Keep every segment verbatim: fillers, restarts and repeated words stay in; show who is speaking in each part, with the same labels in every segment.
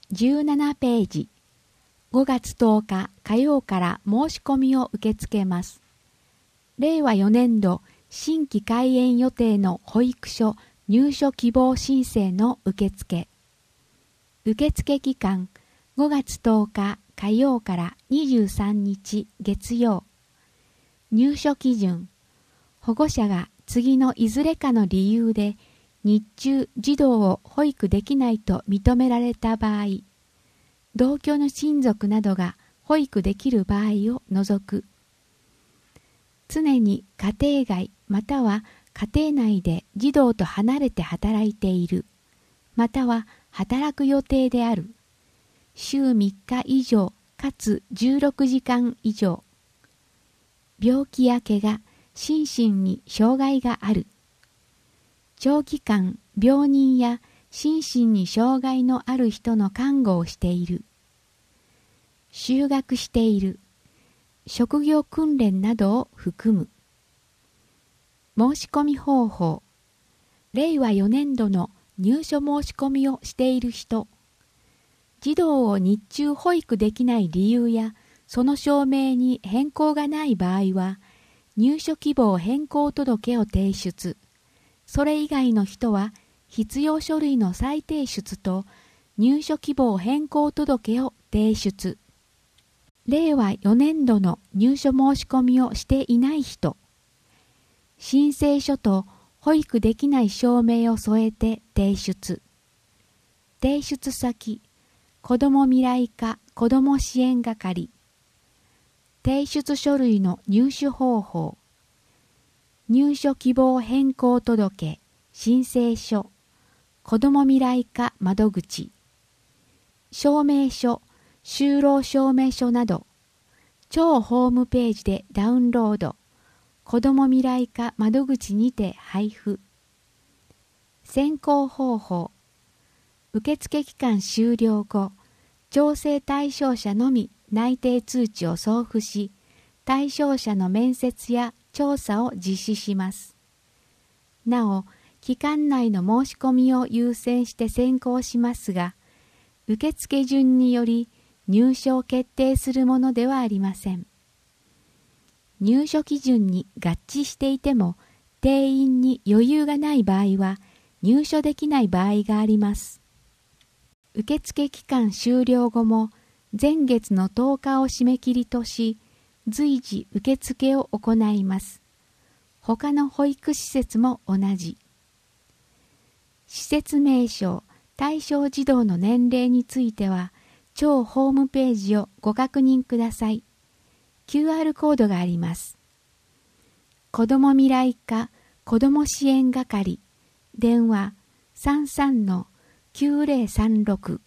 Speaker 1: じゅうななページ、ごがつとおか火曜から申し込みを受け付けます。れいわよねんど新規開園予定の保育所入所希望申請の受付。受付期間ごがつとおか火曜からにじゅうさんにち月曜。入所基準。保護者が次のいずれかの理由で日中児童を保育できないと認められた場合、同居の親族などが保育できる場合を除く。常に家庭外または家庭内で児童と離れて働いている、または働く予定である。週みっか以上かつじゅうろくじかん以上。病気や怪我、心身に障害がある。長期間病人や心身に障害のある人の看護をしている。就学している。職業訓練などを含む。申し込み方法。れいわよねんどの入所申し込みをしている人。児童を日中保育できない理由やその証明に変更がない場合は、入所希望変更届を提出。それ以外の人は必要書類の再提出と入所希望変更届を提出。れいわよねんどの入所申し込みをしていない人。申請書と保育できない証明を添えて提出。提出先、子ども未来課子ども支援係。提出書類の入手方法。入所希望変更届、申請書、子ども未来課窓口。証明書、就労証明書など、庁ホームページでダウンロード、子ども未来課窓口にて配布。選考方法。受付期間終了後、調整対象者のみ内定通知を送付し、対象者の面接や調査を実施します。なお、期間内の申し込みを優先して選考しますが、受付順により入所を決定するものではありません。入所基準に合致していても、定員に余裕がない場合は入所できない場合があります。受付期間終了後も、前月のとおかを締め切りとし、随時受付を行います。他の保育施設も同じ。施設名称、対象児童の年齢については、庁ホームページをご確認ください。キューアール コードがあります。子ども未来課子ども支援係、電話 さんさんのきゅうぜろさんろく。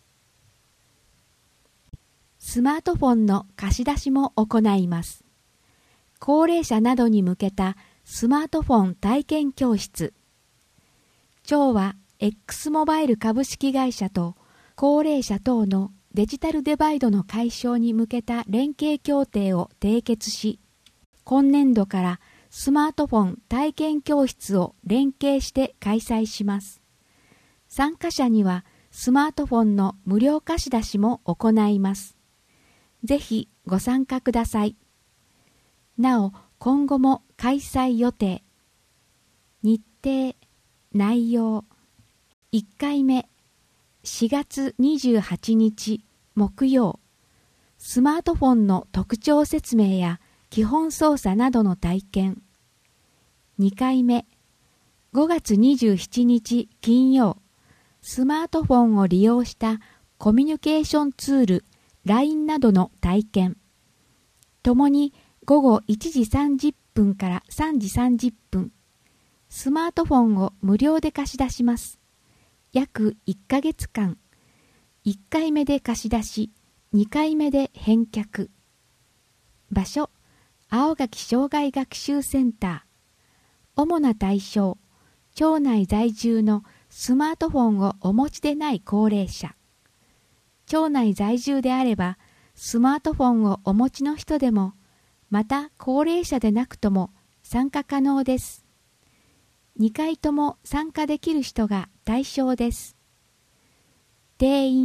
Speaker 1: スマートフォンの貸し出しも行います。高齢者などに向けたスマートフォン体験教室。庁は X モバイル株式会社と高齢者等のデジタルデバイドの解消に向けた連携協定を締結し、今年度からスマートフォン体験教室を連携して開催します。参加者にはスマートフォンの無料貸し出しも行います。ぜひご参加ください。なお、今後も開催予定。日程、内容。いっかいめ、しがつにじゅうはちにち木曜。スマートフォンの特徴説明や基本操作などの体験。にかいめ、ごがつにじゅうしちにち金曜。スマートフォンを利用したコミュニケーションツール ライン などの体験。ともにごごいちじさんじゅっぷんからさんじさんじゅっぷん。スマートフォンを無料で貸し出します。約いっかげつかん。いっかいめで貸し出し、にかいめで返却。場所、青垣障害学習センター。主な対象、町内在住のスマートフォンをお持ちでない高齢者。町内在住であれば、スマートフォンをお持ちの人でも、また高齢者でなくとも参加可能です。にかいとも参加できる人が対象です。定員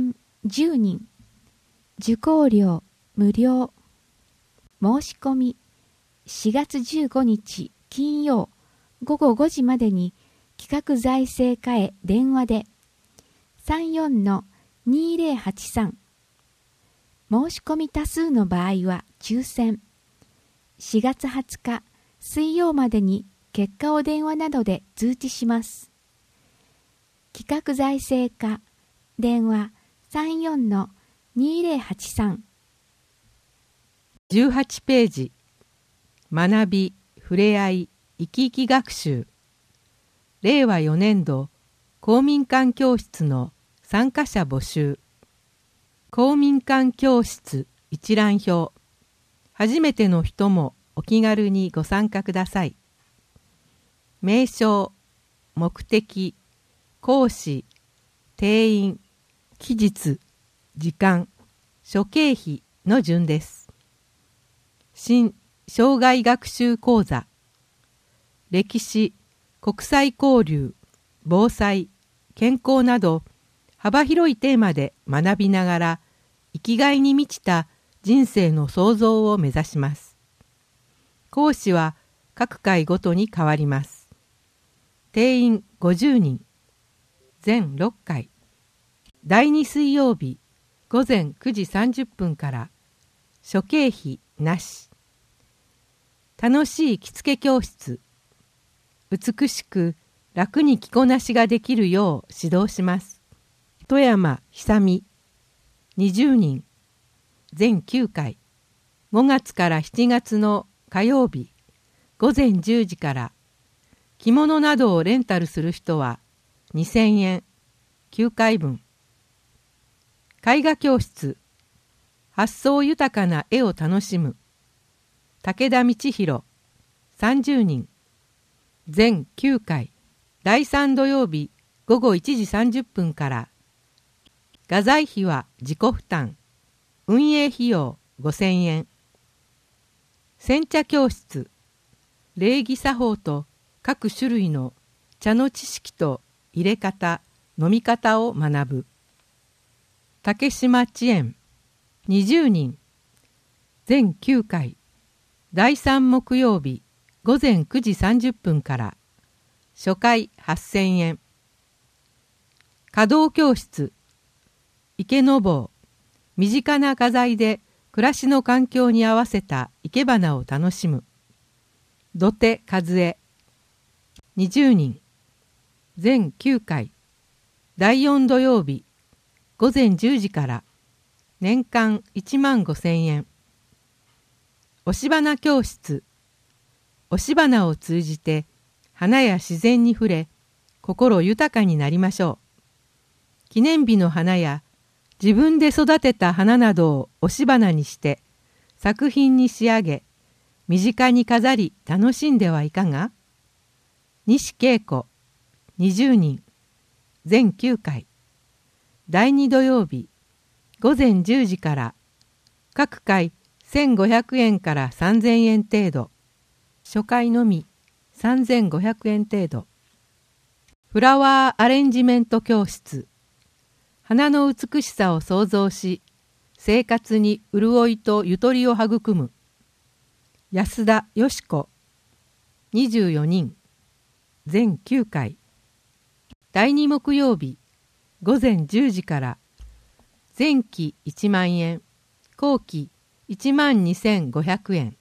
Speaker 1: じゅうにん。受講料無料。申し込みしがつじゅうごにち金曜ごごごじまでに企画財政課へ電話で さんよんのにぜろはちさん。申し込み多数の場合は抽選。しがつはつか水曜までに結果を電話などで通知します。企画財政課電話 さんよんのにぜろはちさん。
Speaker 2: じゅうはちページ。学び、ふれあい、生き生き学習。れいわよねんど公民館教室の参加者募集。公民館教室一覧表。初めての人もお気軽にご参加ください。名称、目的、講師、定員、期日、時間、諸経費の順です。新生涯学習講座。歴史、国際交流、防災、健康など幅広いテーマで学びながら生きがいに満ちた人生の創造を目指します。講師は各回ごとに変わります。定員ごじゅうにん。全ろっかい。だいに水曜日ごぜんくじさんじゅっぷんから諸経費なし。楽しい着付け教室。美しく楽に着こなしができるよう指導します。富山久美にじゅうにん。全きゅうかい。ごがつからしちがつの火曜日ごぜんじゅうじから。着物などをレンタルする人はにせんえん。きゅうかいぶん。絵画教室。発想豊かな絵を楽しむ。武田道弘さんじゅうにん。全きゅうかい。だいさん土曜日ごごいちじさんじゅっぷんから。画材費は自己負担。運営費用ごせんえん。煎茶教室。礼儀作法と各種類の茶の知識と入れ方、飲み方を学ぶ。竹島知恵にじゅうにん。全きゅうかい。だいさん木曜日ごぜんくじさんじゅっぷんから。初回はっせんえん。華道教室。池坊。身近な画材で暮らしの環境に合わせた生け花を楽しむ。土手和江にじゅうにん。全きゅうかい。だいよん土曜日ごぜんじゅうじから。年間いちまんごせんえん。押し花教室。押し花を通じて花や自然に触れ心豊かになりましょう。記念日の花や自分で育てた花などを押し花にして作品に仕上げ、身近に飾り楽しんではいかが。西恵子にじゅうにん。全きゅうかい。だいに土曜日ごぜんじゅうじから。各回せんごひゃくえんからさんぜんえん程度。初回のみさんぜんごひゃくえん程度。フラワーアレンジメント教室。花の美しさを創造し、生活に潤いとゆとりを育む。安田よし子にじゅうよにん。全きゅうかい。だいに木曜日ごぜんじゅうじから。前期いちまんえん、後期いちまんにせんごひゃくえん。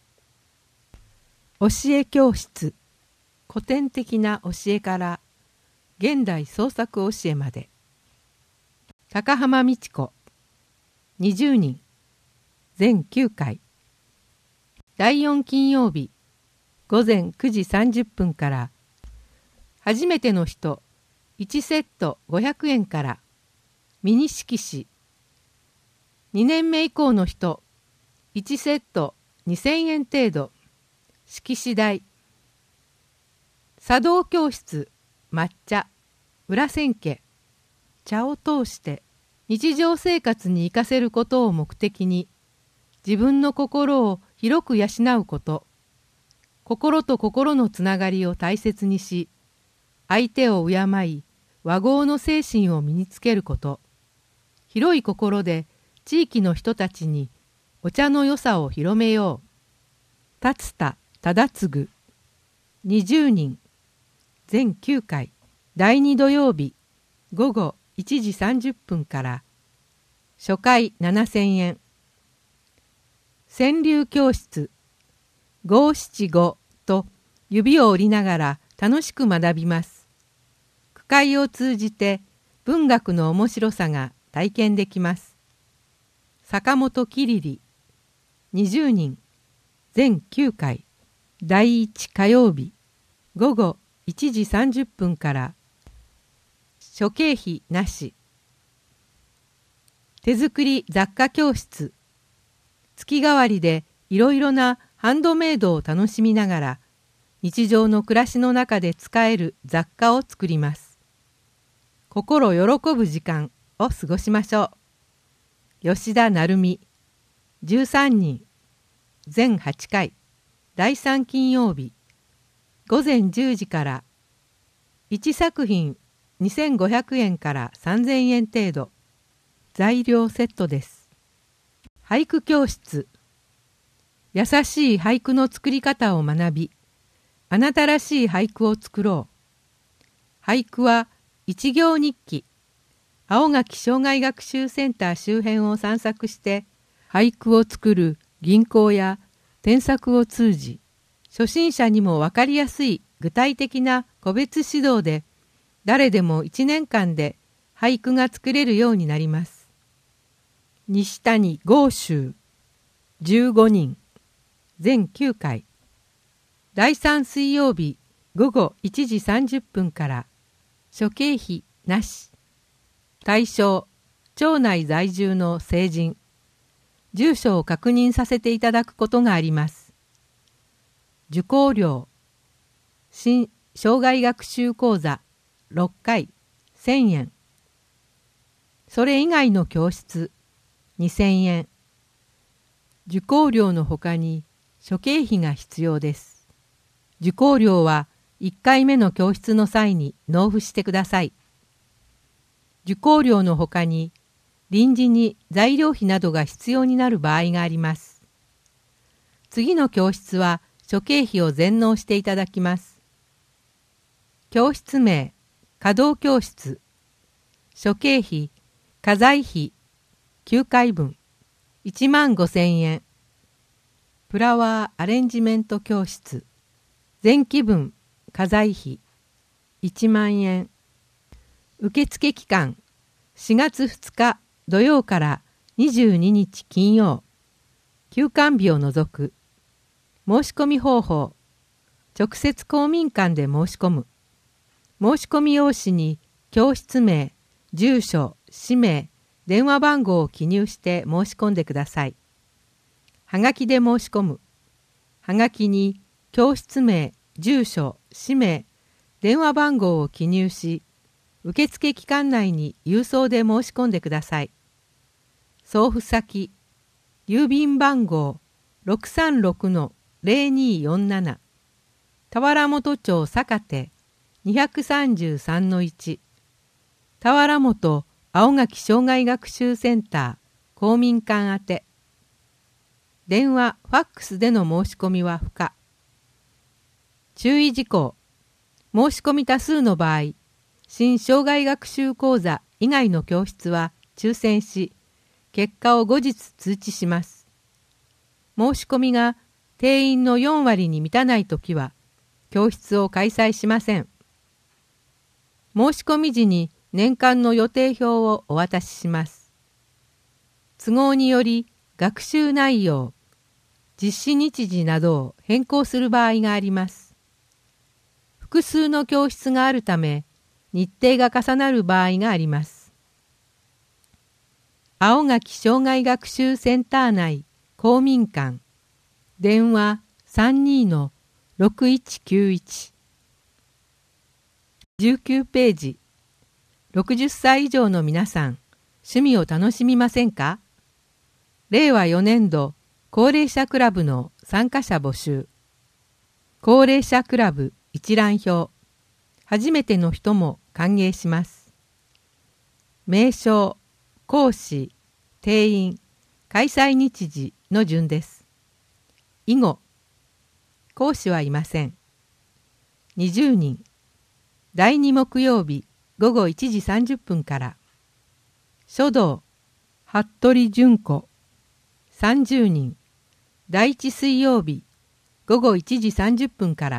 Speaker 2: 教え教室。古典的な教えから現代創作教えまで。高浜美智子にじゅうにん。全きゅうかい。だいよん金曜日ごぜんくじさんじゅっぷんから。初めての人いちセットごひゃくえんから。ミニ色紙。にねんめ以降の人いちセットにせんえん程度。色紙代。茶道教室。抹茶裏千家。茶を通して日常生活に生かせることを目的に自分の心を広く養うこと、心と心のつながりを大切にし、相手を敬い和合の精神を身につけること、 広い心で地域の人たちにお茶の良さを広めよう。達田忠次にじゅうにん全きゅうかいだいに土曜日ごごいちじさんじゅっぷんから初回ななせんえん。川柳教室ごしちごと指を折りながら楽しく学びます。句会を通じて文学の面白さが体験できます。坂本きりりにじゅうにん全きゅうかいだいいち火曜日ごごいちじさんじゅっぷんから諸経費なし。手作り雑貨教室月替わりでいろいろなハンドメイドを楽しみながら日常の暮らしの中で使える雑貨を作ります。心喜ぶ時間を過ごしましょう。吉田成美じゅうさんにん全はちかいだいさん金曜日ごぜんじゅうじからいち作品にせんごひゃくえんからさんぜんえん程度。材料セットです。俳句教室優しい俳句の作り方を学び、あなたらしい俳句を作ろう。俳句は一行日記。青垣障害学習センター周辺を散策して俳句を作る銀行や添削を通じ、初心者にも分かりやすい具体的な個別指導で誰でもいちねんかんで俳句が作れるようになります。西谷豪州じゅうごにん全きゅうかいだいさん水曜日ごごいちじさんじゅっぷんから諸経費なし。対象町内在住の成人。住所を確認させていただくことがあります。受講料新障害学習講座ろっかいせんえん。それ以外の教室にせんえん。受講料のほかに諸経費が必要です。受講料はいっかいめの教室の際に納付してください。受講料のほかに臨時に材料費などが必要になる場合があります。次の教室は諸経費を全納していただきます。教室名稼働教室。諸経費家財費きゅうかいぶんいちまんごせんえん。フラワーアレンジメント教室前期分家財費いちまんえん。受付期間しがつふつか土曜からにじゅうににち金曜。休館日を除く。申し込み方法直接公民館で申し込む。申し込み用紙に教室名、住所、氏名、電話番号を記入して申し込んでください。はがきで申し込む。はがきに教室名、住所、氏名、電話番号を記入し、受付期間内に郵送で申し込んでください。送付先、郵便番号 ろくさんろくのぜろにーよんなな 田原本町坂手にさんさんのいち田原本青垣障害学習センター公民館宛て。電話、ファックスでの申し込みは不可。注意事項。申し込み多数の場合、新障害学習講座以外の教室は抽選し、結果を後日通知します。申し込みが定員のよんわりに満たないときは、教室を開催しません。申し込み時に年間の予定表をお渡しします。都合により学習内容、実施日時などを変更する場合があります。複数の教室があるため、日程が重なる場合があります。青垣障害学習センター内公民館電話 さんにーのろくいちきゅういち じゅうきゅうページ。ろくじゅっさい以上の皆さん、趣味を楽しみませんか？れいわよねんど高齢者クラブの参加者募集。高齢者クラブ一覧表。初めての人も歓迎します。名称、 講師、定員、開催日時の順です。以後、講師はいません。にじゅうにん、だいに木曜日ごごいちじさんじゅっぷんから。書道、服部純子、さんじゅうにん、だいいち水曜日ごごいちじさんじゅっぷんから。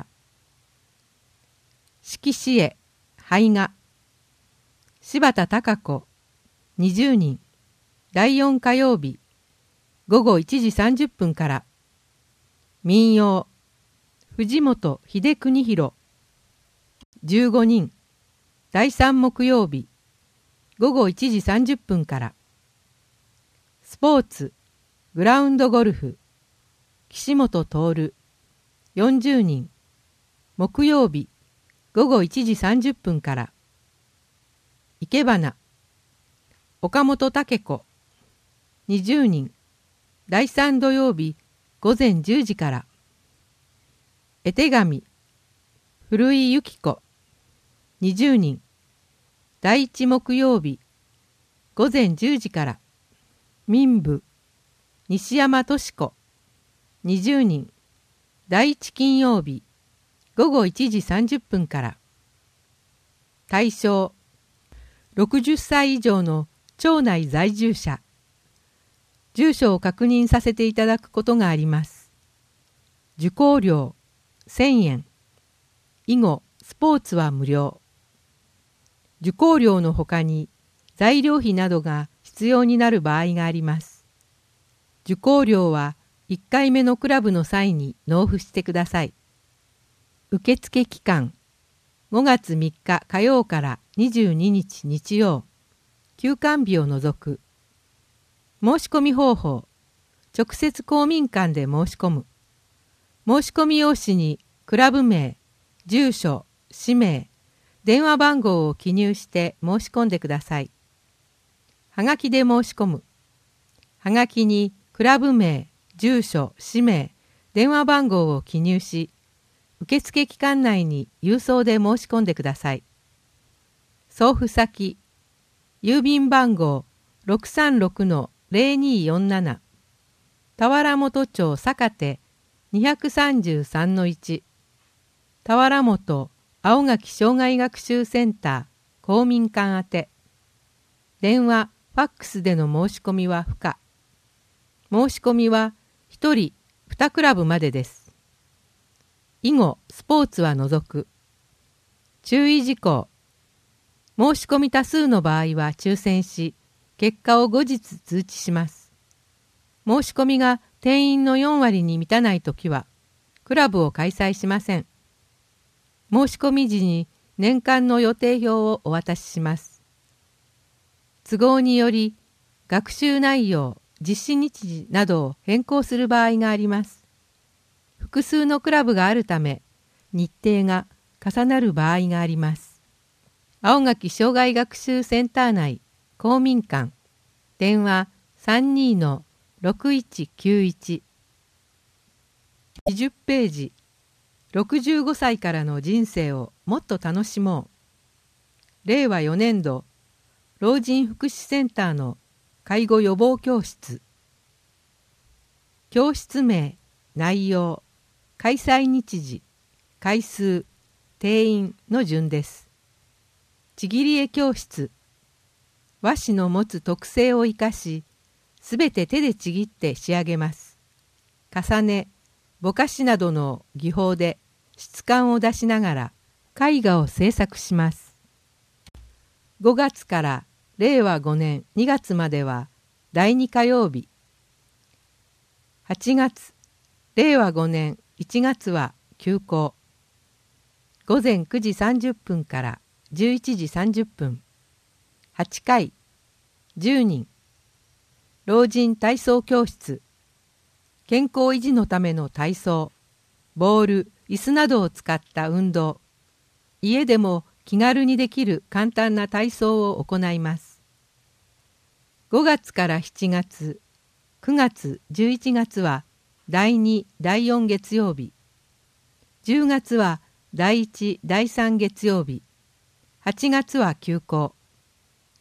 Speaker 2: 色紙絵、胚画、柴田貴子、にじゅうにん、だいよん火曜日ごごいちじさんじゅっぷんから。民謡、藤本秀邦弘、じゅうごにん、だいさん木曜日ごごいちじさんじゅっぷんから。スポーツ、グラウンドゴルフ、岸本徹、よんじゅうにん、木曜日ごごいちじさんじゅっぷんから。いけばな、岡本武子、にじゅうにん、だいさん土曜日ごぜんじゅうじから。絵手紙、古井由紀子、にじゅうにん、だいいち木曜日ごぜんじゅうじから。民部、西山敏子、にじゅうにん、だいいち金曜日ごごいちじさんじゅっぷんから。対象、ろくじゅっさい以上の町内在住者。住所を確認させていただくことがあります。受講料せんえん。以後、スポーツは無料。受講料のほかに材料費などが必要になる場合があります。受講料はいっかいめのクラブの際に納付してください。受付期間、ごがつみっか火曜からにじゅうににち日曜、休館日を除く。申し込み方法、直接公民館で申し込む。申し込み用紙にクラブ名、住所、氏名、電話番号を記入して申し込んでください。はがきで申し込む。はがきにクラブ名、住所、氏名、電話番号を記入し、受付期間内に郵送で申し込んでください。送付先、郵便番号 ろくさんろくのぜろによんなな、田原本町坂手 にさんさんのいち、田原本青垣障害学習センター公民館宛て。電話、ファックスでの申し込みは不可。申し込みはひとりにクラブまでです。以後、スポーツは除く。注意事項。申し込み多数の場合は抽選し、結果を後日通知します。申し込みが定員のよん割に満たないときは、クラブを開催しません。申し込み時に年間の予定表をお渡しします。都合により、学習内容、実施日時などを変更する場合があります。複数のクラブがあるため、日程が重なる場合があります。青垣障害学習センター内公民館、電話 さんにーのろくいちきゅういち。にじゅっページ、ろくじゅうごさいからの人生をもっと楽しもう。れいわよねんど、老人福祉センターの介護予防教室。教室名、内容、開催日時、回数、定員の順です。ちぎり絵教室。和紙の持つ特性を生かし、すべて手でちぎって仕上げます。重ね、ぼかしなどの技法で質感を出しながら絵画を制作します。ごがつかられいわごねんにがつまではだいに火曜日。はちがつ、れいわごねんいちがつは休校。ごぜんくじさんじゅっぷんからじゅういちじさんじゅっぷん。はちかい、じゅうにん。老人体操教室。健康維持のための体操。ボール、椅子などを使った運動。家でも気軽にできる簡単な体操を行います。ごがつからしちがつ、くがつ、じゅういちがつはだいに、だいよん月曜日。じゅうがつはだいいち、だいさん月曜日。はちがつは休校。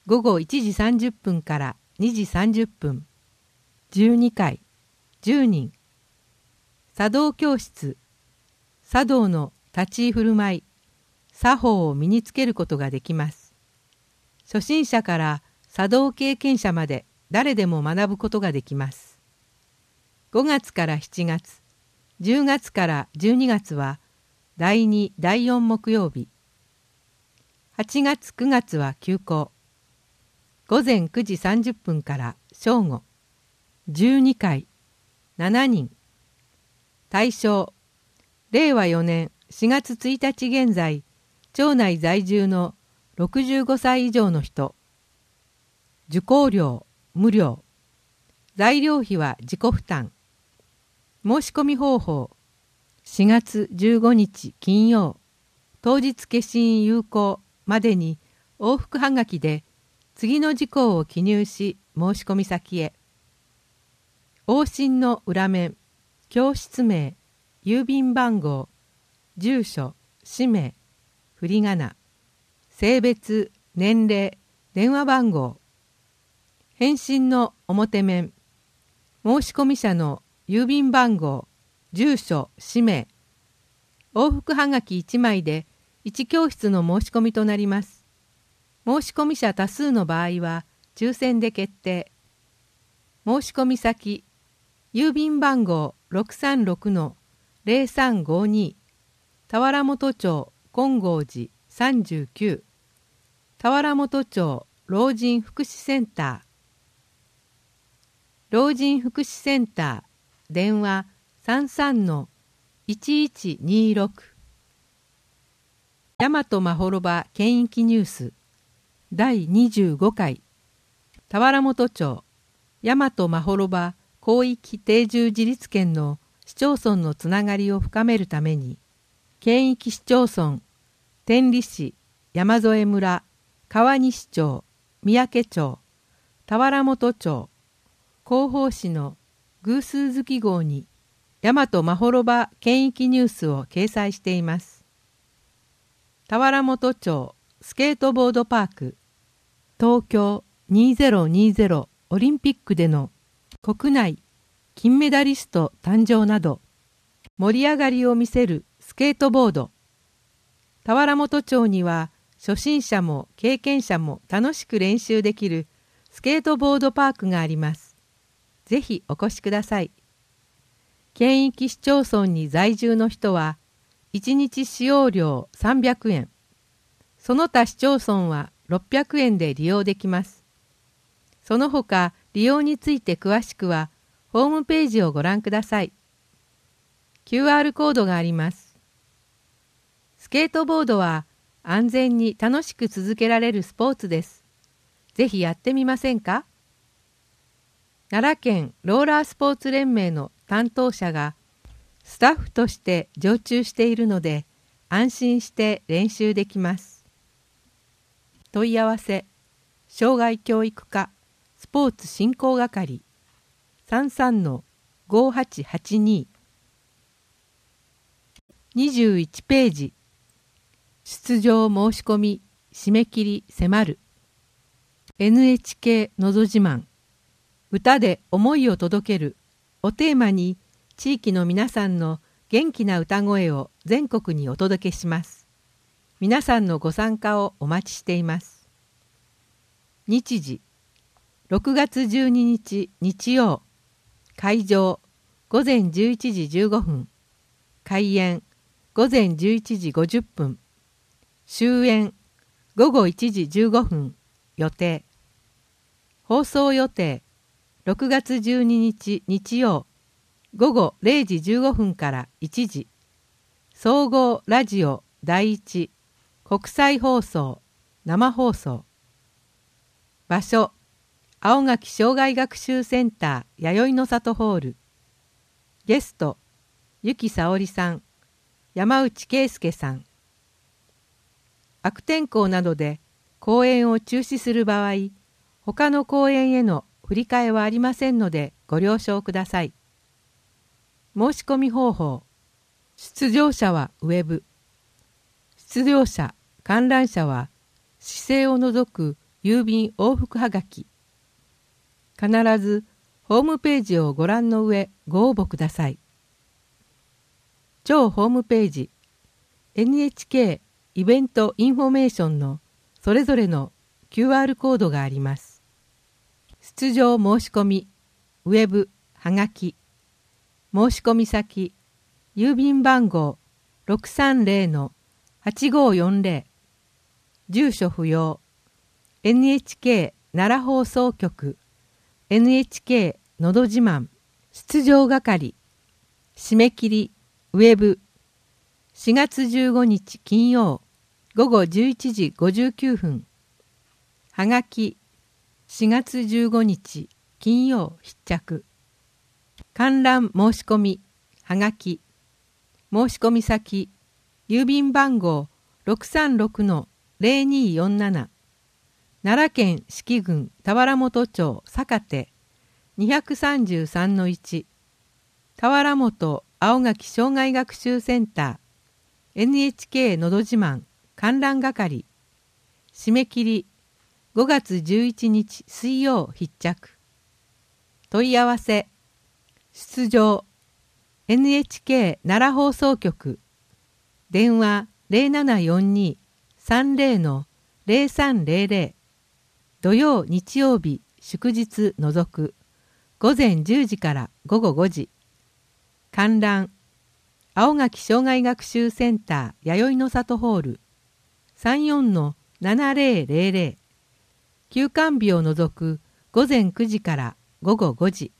Speaker 2: ごごいちじさんじゅっぷんからにじさんじゅっぷん、じゅうにかい、じゅうにん。茶道教室、茶道の立ち居振る舞い、作法を身につけることができます。初心者から茶道経験者まで誰でも学ぶことができます。ごがつからしちがつ、じゅうがつからじゅうにがつはだいに、だいよん木曜日。はちがつ、くがつは休校。ごぜんくじさんじゅっぷんから正午。じゅうにかい、しちにん。対象、れいわよねんしがつついたち現在、町内在住のろくじゅうごさい以上の人。受講料無料。材料費は自己負担。申し込み方法、しがつじゅうごにち金曜、当日消印有効までに往復はがきで次の事項を記入し申し込み先へ。往診の裏面、教室名、郵便番号、住所、氏名、振り仮名、性別、年齢、電話番号。返信の表面、申込者の郵便番号、住所、氏名。往復はがきいちまいでいち教室の申し込みとなります。申込者多数の場合は抽選で決定。申込先、郵便番号 ろくさんろくのぜろさんごに、田原本町金剛寺さんじゅうきゅう、田原本町老人福祉センター。老人福祉センター、電話 さんさんのいちいちにろく。大和まほろば県域ニュースだいにじゅうごかい、田原本町大和まほろば広域定住自立県の市町村のつながりを深めるために、県域市町村、天理市、山添村、川西町、三宅町、田原本町、広報誌の偶数月号に大和まほろば県域ニュースを掲載しています。田原本町スケートボードパーク、東京にせんにじゅうオリンピックでの国内金メダリスト誕生など、盛り上がりを見せるスケートボード。田原本町には初心者も経験者も楽しく練習できるスケートボードパークがあります。ぜひお越しください。県域市町村に在住の人はいちにち使用料さんびゃくえん、その他市町村はろっぴゃくえんで利用できます。その他利用について詳しくはホームページをご覧ください。キューアール コードがあります。スケートボードは安全に楽しく続けられるスポーツです。ぜひやってみませんか？奈良県ローラースポーツ連盟の担当者がスタッフとして常駐しているので安心して練習できます。問い合わせ、障害教育課スポーツ振興係 さんさんのごはちはちに。にじゅういちページ、出場申し込み締め切り迫る。 エヌエイチケー のど自慢、歌で思いを届けるをテーマに、地域の皆さんの元気な歌声を全国にお届けします。皆さんのご参加をお待ちしています。日時、ろくがつじゅうににち日曜。会場、ごぜんじゅういちじじゅうごふん。開演、ごぜんじゅういちじごじゅっぷん。終演、ごごいちじじゅうごふん。予定。放送予定、ろくがつじゅうににち日曜。ごごれいじじゅうごふんからいちじ。総合ラジオ第一国際放送生放送。場所、青垣障害学習センター弥生の里ホール。ゲスト、ゆきさおりさん、山内圭介さん。悪天候などで公演を中止する場合、他の公演への振り替えはありませんのでご了承ください。申し込み方法、出場者はウェブ、出場者、観覧者は市政を除く郵便往復はがき。必ずホームページをご覧の上ご応募ください。超ホームページ エヌエイチケー イベントインフォメーションのそれぞれの キューアール コードがあります。出場申し込み、ウェブ、はがき、申し込み先、郵便番号 ろくさんぜろ はちごよんぜろ、住所不要、エヌエイチケー 奈良放送局、エヌエイチケー のど自慢、出場係、締め切り、ウェブ、しがつじゅうごにち金曜、午後じゅういちじごじゅうきゅうふん、はがき、しがつじゅうごにち金曜必着、観覧申し込み、はがき、申し込み先、郵便番号 ろくさんろくのぜろによんなな、奈良県四季郡田原本町坂手 にひゃくさんじゅうさんのいち、田原本青垣障害学習センター エヌエイチケー のど自慢観覧係、締め切りごがつじゅういちにち水曜必着。問い合わせ、出場 エヌエイチケー 奈良放送局、電話 ゼロななよんに さんぜろのぜろさんぜろぜろ、土曜日曜日祝日除く午前じゅうじから午後ごじ、観覧青垣障害学習センター弥生の里ホール さんじゅうよんのななぜろぜろぜろ、休館日を除く午前くじから午後ごじ。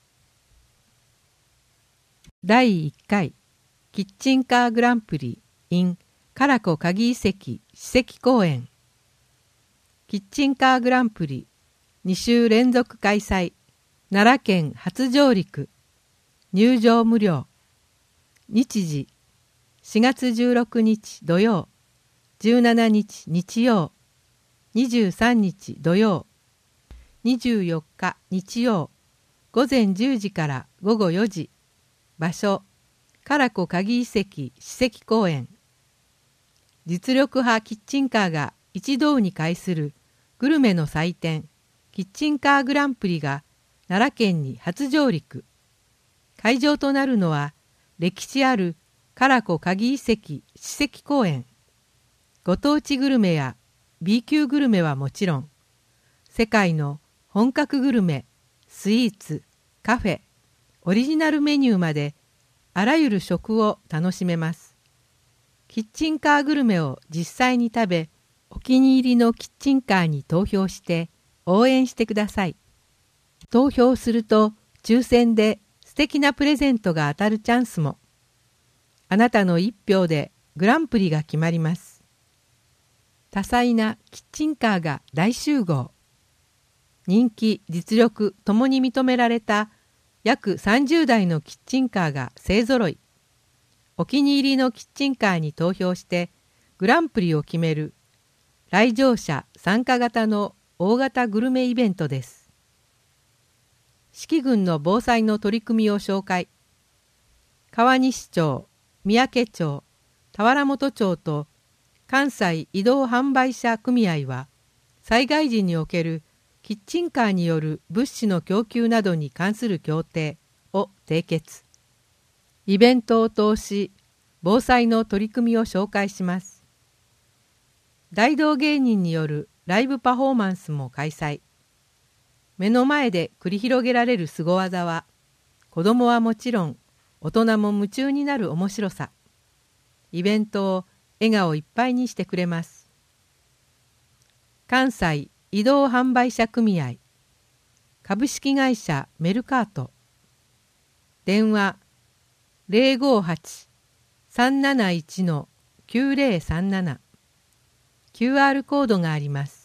Speaker 2: だいいっかいキッチンカーグランプリ in 唐子鍵遺跡史跡公園、キッチンカーグランプリにしゅう連続開催、奈良県初上陸、入場無料、日時しがつじゅうろくにち土曜、じゅうしちにち日曜、にじゅうさんにち土曜、にじゅうよっか日曜、午前じゅうじから午後よじ、場所唐子鍵遺跡史跡公園。実力派キッチンカーが一堂に会するグルメの祭典、キッチンカーグランプリが奈良県に初上陸。会場となるのは歴史ある唐子鍵遺跡史跡公園。ご当地グルメや B 級グルメはもちろん、世界の本格グルメ、スイーツ、カフェ、オリジナルメニューまであらゆる食を楽しめます。キッチンカーグルメを実際に食べ、お気に入りのキッチンカーに投票して応援してください。投票すると抽選で素敵なプレゼントが当たるチャンスも。あなたの一票でグランプリが決まります。多彩なキッチンカーが大集合。人気、実力ともに認められた約さんじゅうだいのキッチンカーが勢ぞろい。お気に入りのキッチンカーに投票してグランプリを決める来場者参加型の大型グルメイベントです。四季郡の防災の取り組みを紹介。川西町、三宅町、田原本町と関西移動販売者組合は災害時におけるキッチンカーによる物資の供給などに関する協定を締結。イベントを通し防災の取り組みを紹介します。大道芸人によるライブパフォーマンスも開催。目の前で繰り広げられる凄技は子供はもちろん大人も夢中になる面白さ。イベントを笑顔いっぱいにしてくれます。関西移動販売者組合株式会社メルカート。電話 ゼロごはち さんなないち きゅうゼロさんなな。キューアール コードがあります。